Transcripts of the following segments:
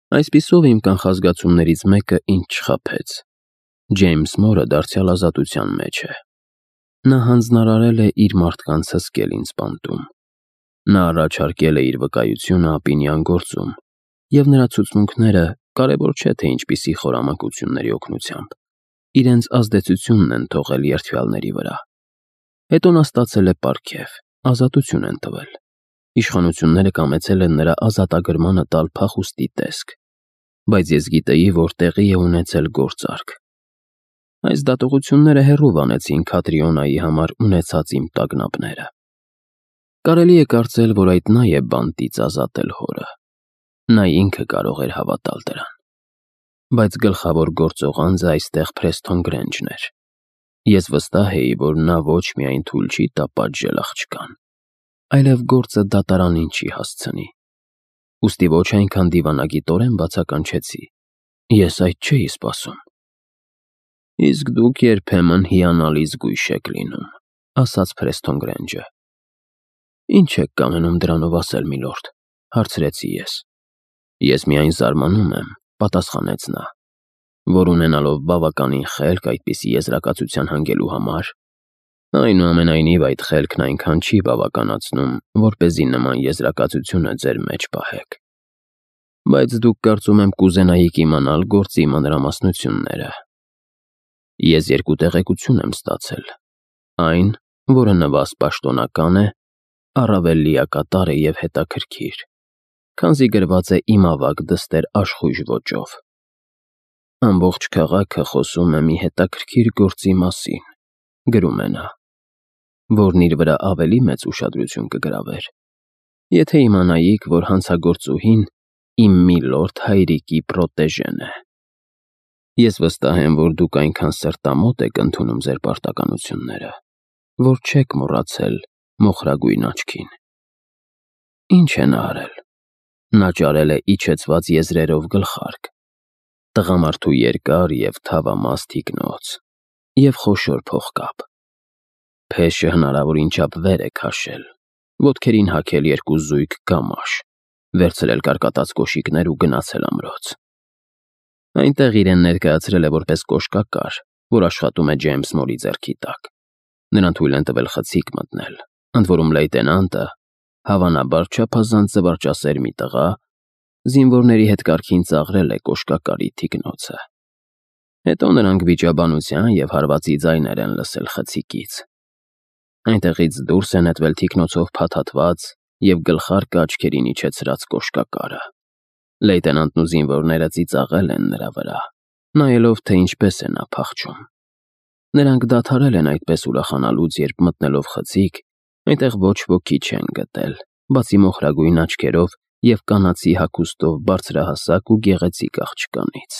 Այսպիսով իմ կանխազգացումներից մեկը ինձ չխաբեց. Ջեյմս Մորը դարձյալ ազատության մեջ է։ Նա հանձնարարել է իր մարդկանց հսկել ինձ բանտում։ Նա առաջարկել է իր վկայությունը Ապինյան գործում, և նրա ցուցմունքները, կարևոր չէ թե ինչպիսի խորամանկությունների օգնությամբ, իրենց ազդեցությունն են թողել երդվյալների վրա։ Հետո նա ստացել է պարգև, ազատություն են տվել։ Իշխանությունները կամեցել են նրա ազատագրմանը տալ փախուստի տեսք, բայց ես գիտեի, որ տեղի է ունեցել գործարք։ Այս դատողությունները հեռու վանեցին Քատրիոնայի համար ունեցած իմ տագնապները։ Կարելի է կարծել, որ այդ նա է բանտից ազատել հորը։ Նա ինքը կարող էր հավատալ դրան։ Բայց գլխավոր գործող անձը այստեղ Փրեսթոն Գրենջն էր։ Ես վստահ էի, որ նա ոչ միայն թույլ չի տա պատժել աղջկան, այլև գործը դատարանին չի հասցնի։ Ուստի ոչ այնքան դիվանագիտորեն բացականչեցի. ես այդ չէի սպասում։ Իսկ դուք երբեմն հիանալի զգույշ եք լինում, ասաց Փրեսթոն Գրենջը։ Ինչ եք կամենում դրանով ասել, միլորդ, հարցրեցի ես։ Ես միայն զարմանում եմ, պատասխանեց նա, որ ունենալով բավականին խելք այդպիսի եզրակացության հանգելու համար, այնուամենայնիվ այդ խելքն այնքան չի բավականացնում, որպեսզի նման եզրակացությունը ձեր մեջ պահեք։ Բայց դուք կարծում եմ կուզենայիք իմանալ գործի մանրամասնությունները։ Ես երկու տեղեկություն եմ ստացել. այն, որը նվաստ պաշտոնական է, առավել լիակատար է և հետաքրքիր, քանզի գրված է իմ ավագ դստեր աշխույժ ոճով։ Ամբողջ քաղաքը խոսում է մի հետաքրքիր գործի մասին, գրում է նա, որն իր վրա ավելի մեծ ուշադրություն կգրավեր, եթե իմանայիք, որ հանցագործուհին իմ միլորդ հայրիկի պրոտեժեն է։ Ես վստահ եմ, որ դուք այնքան սրտամոտ եք ընդունում ձեր պարտականությունները, որ չեք մոռացել մոխրագույն աչքին։ Ինչ է նա արել։ Նա ճարել է իջեցված եզրերով գլխարկ, տղամարդու երկար և թավամաստ թիկնոց և խոշոր փողկապ։ Փեշը հնարավորին չափ վեր է քաշել, ոտքերին հագել երկու զույգ գամաշ, վերցրել կարկատած կոշիկներ ու գնացել ամրոց։ Այնտեղ իրեն ներկայացրել է որպես կոշկակար, որ աշխատում է Ջեյմս Մորի ձեռքի տակ։ Նրան թույլ են տվել խցիկ մտնել, ընդ որում լեյտենանտը, հավանաբար չափազանց զվարճասեր մի տղա, զինվորների հետ կարգին ծաղրել է կոշկակարի թիկնոցը։ Հետո նրանք վիճաբանության և հարվածի ձայներ են լսել խցիկից։ Այնտեղից դուրս է նետվել թիկնոցով փաթաթված և գլխարկը աչքերին իջեցրած կոշկակարը։ Լեյտենանտն ու զինվորները ծիծաղել են նրա վրա, նայելով, թե ինչպես է նա փախչում։ Նրանք դադարել են այդպես ուրախանալուց, երբ մտնելով խցիկ, այնտեղ ոչ ոքի չեն գտել, բացի մոխրագույն աչքերով և կանացի հագուստով բարձրահասակ ու գեղեցիկ աղջկանից։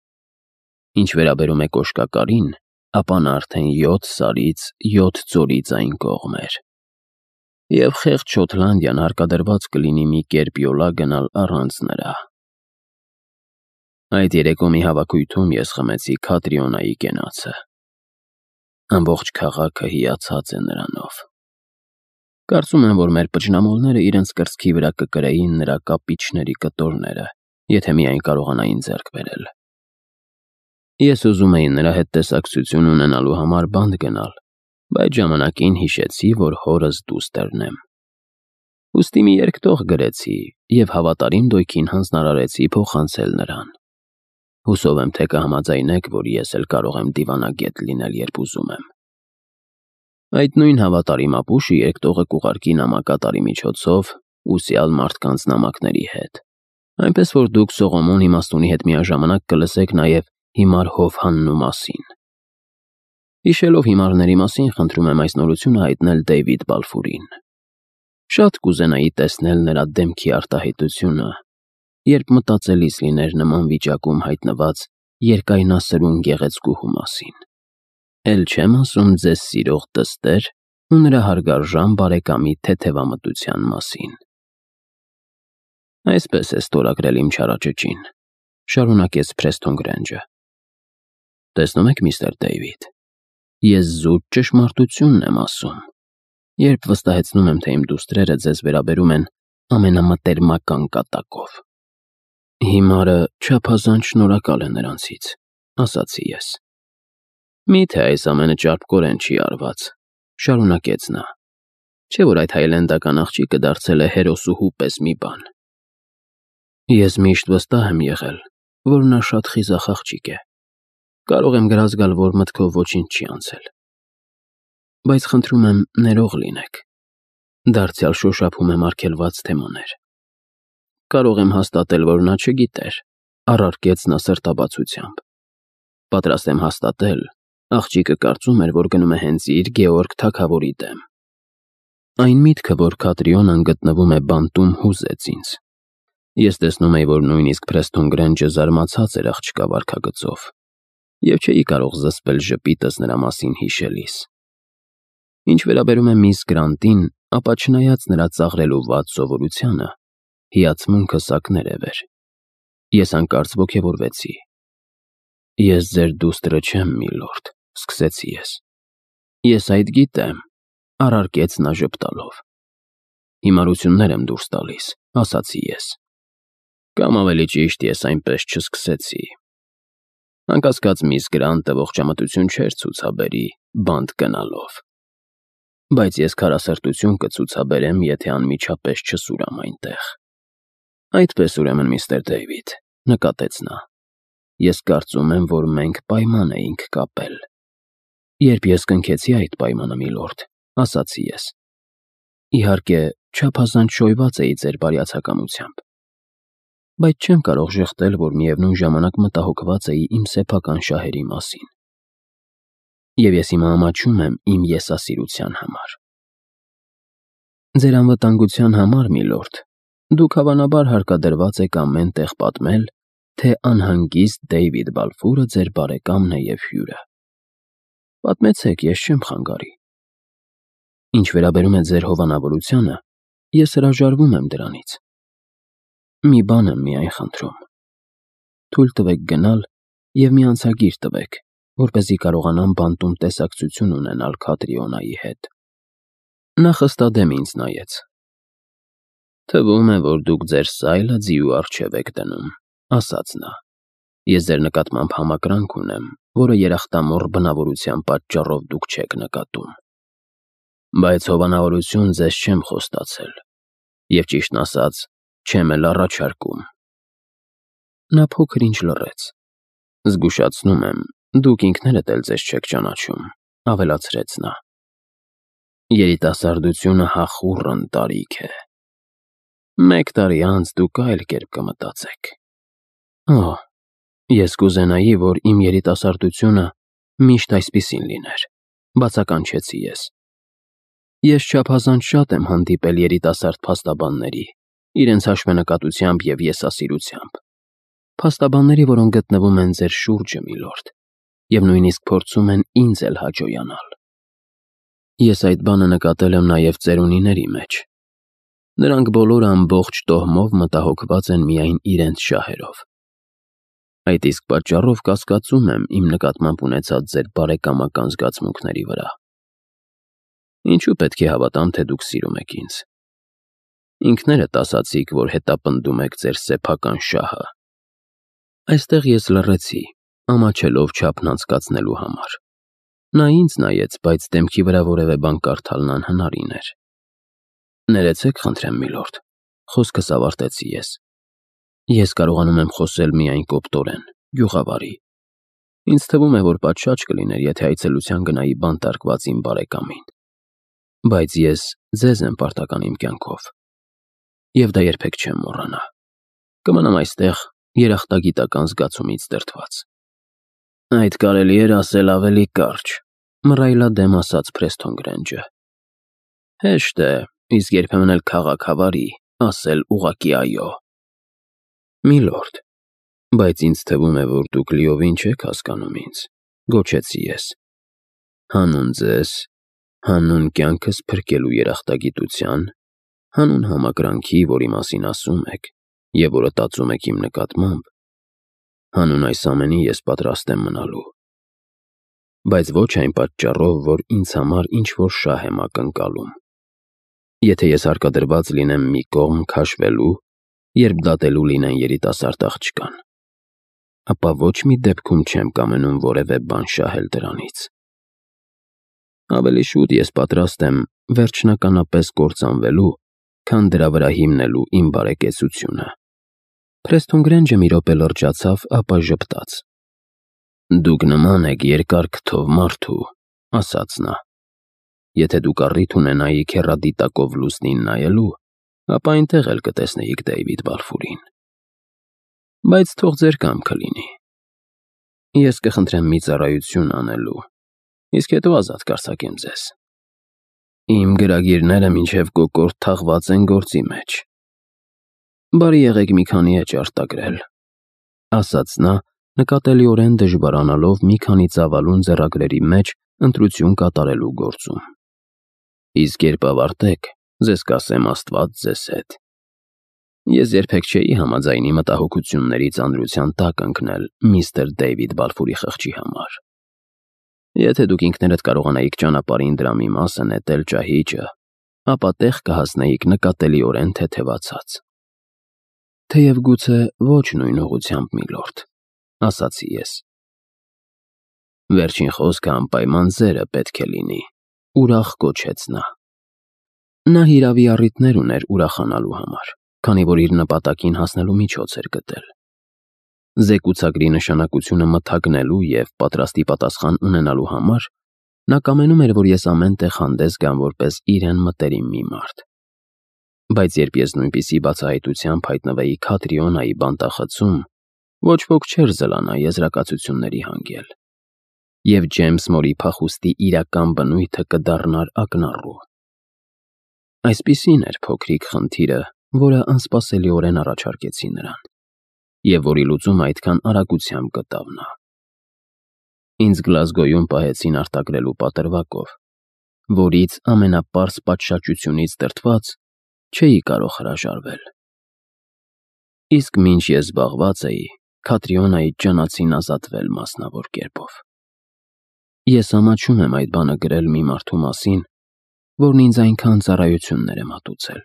Ինչ վերաբերում է կոշկակարին, ապա նա արդեն 7 սարից 7 ձորից այն կողմ էր։ Եվ խեղճ Շոթլանդիան հարկադրված կլինի մի կերպ յոլա գնալ առանց նրա։ Այդ երեկո մի հավաքույթում ես խմեցի Քատրիոնայի կենացը։ Ամբողջ քաղաքը հիացած է նրանով։ Կարծում եմ, որ մեր պճնամոլները իրենց կրծքի վրա կկրեին նրա կապիչների կտորները, եթե միայն կարողանային ձեռք բերել։ Ես ուզում էի նրա հետ տեսակցություն ունենալու համար բանտ գնալ, բայց ժամանակին հիշեցի, որ հորս դուս տրնեմ։ Ուստի մի երկտող գրեցի և հավատարիմ դոյքին հանձնարարեցի փոխանցել նրան։ Հուսով եմ, թե կհամաձայնեք, որ ես էլ կարող եմ դիվանագետ լինել, երբ ուզում եմ։ Այդ նույն հավատարիմ ապուշը երկտողը կուղարկի նամակատարի միջոցով ուսյալ մարդկանց նամակների հետ, այնպես որ դուք Սողոմոն իմաստունի հետ միաժամանակ կլսեք նաև հիմար Հովհաննու մասին։ Հիշելով հիմարների մասին, խնդրում եմ այս նորությունը հայտնել Դեյվիդ Բալֆուրին։ Շատ կուզենայի տեսնել նրա դեմքի արտահայտությունը, երբ մտածելիս լիներ նման վիճակում հայտնված երկայնասրուն գեղեցկուհու մասին։ Էլ չեմ ասում ձեզ սիրող դստեր ու նրա հարգարժան բարեկամի թեթևամտության մասին։ Այսպես է ստորագրել իմ չարաճճին, շարունակեց Փրեսթոն Գրենջը։ Տեսնում եք, միստր Դեյվիդ, ես զուտ ճշմարտությունն եմ ասում, երբ վստահեցնում եմ, թե իմ դուստրերը ձեզ վերաբերում են ամենամտերմական կատակով։ Հիմարը չափազանց շնորհակալ է նրանցից, ասացի ես։ Միթե այս ամենը ճարպկորեն չի արված, շարունակեց նա, չէ որ այդ հայլենդական աղջիկը դարձել է հերոսուհու պես մի բան։ Ես միշտ վստահ եմ եղել, որ նա շատ խիզախ աղջիկ է, կարող եմ գրած գալ, որ մտքով ոչինչ չի անցել։ Բայց խնդրում եմ ներող լինեք, դարձյալ շոշափում եմ արգելված թեմաներ։ Կարող եմ հաստատել, որ նա չգիտեր, առարկեց նա սրտաբացությամբ։ Պատրաստ եմ հաստատել, աղջիկը կարծում էր, որ գնում է հենց իր Գեորգ թագավորի դեմ։ Այն միտքը, որ Քատրիոնան գտնվում է բանտում, հուզեց ինձ։ Ես տեսնում էի, որ նույնիսկ Փրեսթոն Գրենջը զարմացած էր աղջկա վարքագծով, և չէի կարող զսպել ժպիտս նրա մասին հիշելիս։ Ինչ վերաբերում է միս Գրանտին, ապա չնայած նրա ծաղրելու վատ սովորությանը, հիացմունքը սակներև էր։ Ես հանկարծ ոգևորվեցի։ Ես ձեր դուստրը չեմ, միլորդ, սկսեցի ես։ Ես այդ գիտեմ, առարկեց նա ժպտալով։ Հիմարություններ եմ դուրս տալիս, ասացի ես։ Կամ ավելի ճիշտ, ես այնպես չսկսեցի։ Անկասկած միս Գրանտը ողջամտություն չէր ցուցաբերի բանտ գնալով։ Բայց ես քարասրտություն կցուցաբերեմ, եթե անմիջապես չսուրամ այնտեղ։ Այդպես ուրեմն, միստր Դեյվիդ, նկատեց նա, ես կարծում եմ, որ մենք պայման էինք կապել։ Երբ ես կնքեցի այդ պայմանը, միլորդ, ասացի ես։ Իհարկե, չափազանց շոյված էի ձեր բարյացակամությամբ, բայց չեմ կարող ժխտել, որ միևնույն ժամանակ մտահոգված էի իմ սեփական շահերի մասին։ Եվ ես հիմա ամաչում եմ իմ եսասիրության համար։ Ձեր անվտանգության համար, միլորդ, դուք հավանաբար հարկադրված եք ամեն տեղ պատմել, թե անհանգիստ Դեյվիդ Բալֆուրը ձեր բարեկամն է և հյուրը։ Պատմեցեք, ես չեմ խանգարի։ Ինչ վերաբերում է ձեր հովանավորությանը, ես հրաժարվում եմ դրանից։ Մի բան եմ միայն խնդրում։ Թույլ տվեք գնալ և մի անցագիր տվեք, որպեսզի կարողանամ բանտում տեսակցություն ունենալ Քատրիոնայի հետ։ Նա խստադեմ ինձ նայեց։ Թվում է, որ դուք ձեր սայլը ձիու առջև եք դնում, ասաց նա։ Ես ձեր նկատմամբ համակրանք ունեմ, որը երախտամոռ բնավորության պատճառով դուք չեք նկատում։ Բայց հովանավորություն ձեզ չեմ խոստացել, և ճիշտն ասած, չեմ էլ առաջարկում։ Նա փոքր-ինչ լռեց։ Զգուշացնում եմ, դուք ինքներդ էլ ձեզ չեք ճանաչում, ավելացրեց նա։ Երիտասարդությունը հախուռն տարիք է։ 1 տարի անց դուք այլ կերպ կմտածեք։ Օ, ես կուզենայի, որ իմ երիտասարդությունը միշտ այսպիսին լիներ, բացականչեցի ես։ Ես չափազանց շատ եմ հանդիպել երիտասարդ փաստաբանների, իրենց հաշվենկատությամբ և եսասիրությամբ։ Փաստաբանների, որոնք գտնվում են ձեր շուրջը, միլորդ, և նույնիսկ փորձում են ինձ էլ հաջողանալ։ Ես այդ բանը նկատել եմ նաև ծերունիների մեջ։ Նրանք բոլորը ամբողջ տոհմով մտահոգված են միայն իրենց շահերով։ Այդ իսկ պատճառով կասկածում եմ իմ նկատմամբ ունեցած ձեր բարեկամական զգացմունքների վրա։ Ինչու պետք է հավատամ, թե դուք սիրում եք ինձ։ Ինքներդ ասացիք, որ հետապնդում եք ձեր սեփական շահը։ Այստեղ ես լռեցի, ամաչելով չափն անցկացնելու համար։ Նա ինձ նայեց, բայց դեմքի վրա որևէ բան կարդալն անհնարին էր։ Ներեցեք, խնդրեմ, միլորդ, խոսքս ավարտեցի ես։ Ես կարողանում եմ խոսել միայն կոպտորեն, գյուղավարի։ Ինձ թվում է, որ պատշաճ կլիներ, եթե այցելության գնայի բանտարկված իմ բարեկամին։ Բայց ես ձեզ եմ պարտական իմ կյանքով։ Եվ դա երբեք չեմ մոռանա։ Կմնամ այստեղ երախտագիտական զգացումից դրդված։ Այդ կարելի էր ասել ավելի կարճ, մռայլադեմ ասաց Փրեսթոն Գրենջը։ Հեշտ է, իսկ երբեմն էլ քաղաքավարի, ասել ուղղակի այո։ Միլորդ, բայց ինձ թվում է, որ դուք լիովին չեք հասկանում ինձ, գոչեցի ես։ Հանուն ձեզ, հանուն կյանքս փրկելու երախտագիտության, հանուն համակրանքի, որի մասին ասում եք, և որը տածում եք իմ նկատմամբ, հանուն այս ամենի ես պատրաստ եմ մնալու։ Բայց ոչ այն պատճառով, որ ինձ համար ինչ-որ շահ եմ ակնկալում։ Եթե ես հարկադրված լինեմ մի կողմ քաշվելու, երբ դատելու լինեն երիտասարդ աղջկան, ապա ոչ մի դեպքում չեմ կամենում որևէ բան շահել դրանից։ Ավելի շուտ ես պատրաստ եմ վերջնականապես կործանվելու, քան դրա վրա հիմնելու իմ բարեկեցությունը։ Պրեստոն Գրենջը մի րոպե լրջացավ, ապա ժպտաց. «Դուք նման եք երկար քթով մարդու», ասաց նա։ «Եթե դուք առիթ ունենայիք հեռադիտակով լուսնին նայելու, ապա այնտեղ էլ կտեսնեիք Դեյվիդ Բալֆուրին։ Բայց թող ձեր կամքը լինի։ Ես կխնդրեմ մի ծառայություն անելու, իսկ հետո ազատ կարձակեմ ձեզ։ Իմ գրագիրները մինչև կոկորդ թաղված են գործի մեջ։ Բարի եղեք մի քանի էջ արտագրել», ասաց նա, նկատելիորեն դժվարանալով մի քանի ծավալուն ձեռագրերի մեջ ընտրություն կատարելու գործում։ «Իսկ երբ ավարտեք, ձեզ կասեմ Աստված ձեզ հետ։ Ես երբեք չէի համաձայնի մտահոգությունների ծանրության տակ ընկնել միստր Դեյվիդ Բալֆուրի խղճի համար։ Եթե դուք ինքներդ կարողանայիք ճանապարհին դրա մի մասը նետել ճահիճը, ապա տեղ կհասնեիք նկատելիորեն թեթևացած։ Թեև գուցե ոչ նույն ուղղությամբ, միլորդ, ասացի ես։ Վերջին խոսքը անպայման ձերը պետք է լինի, ուրախ կոչեց նա։ Նա հիրավի առիթներ ուներ ուրախանալու համար, քանի որ իր նպատակին հասնելու միջոց էր գտել։ Զեկուցագրի նշանակությունը մթագնելու և պատրաստի պատասխան ունենալու համար նա կամենում էր, որ ես ամեն տեղ հանդես գամ որպես իրեն մտերիմ մի մարդ։ Բայց երբ ես նույնպիսի բացահայտությամբ հայտնվեի Քատրիոնայի բանտախցում, ոչ ոք չէր զլանա եզրակացությունների հանգել, և Ջեյմս Մորի փախուստի իրական բնույթը կդառնար ակնառու։ Այսպիսին էր փոքրիկ խնդիրը, որը անսպասելիորեն առաջարկեցի նրան, և որի լուծումը այդքան արագությամբ գտավ նա։ Ինձ Գլազգոյում պահեցին արտագրելու պատրվակով, որից ամենապարզ պատշաճությունից դրդված չէի կարող հրաժարվել։ Իսկ մինչ ես զբաղված էի, Քատրիոնայի ճանացին ազատվել մասնավոր կերպով։ Ես ամաչում եմ այդ բանը գրել մի մարդու մասին, որն ինձ այնքան ծառայություններ է մատուցել։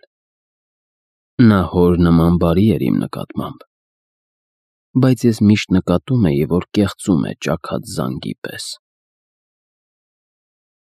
Նա հոր նման բարի էր իմ նկատմամբ, բայց ես միշտ նկատում էի, որ կեղծում է ճաքած զանգի պես։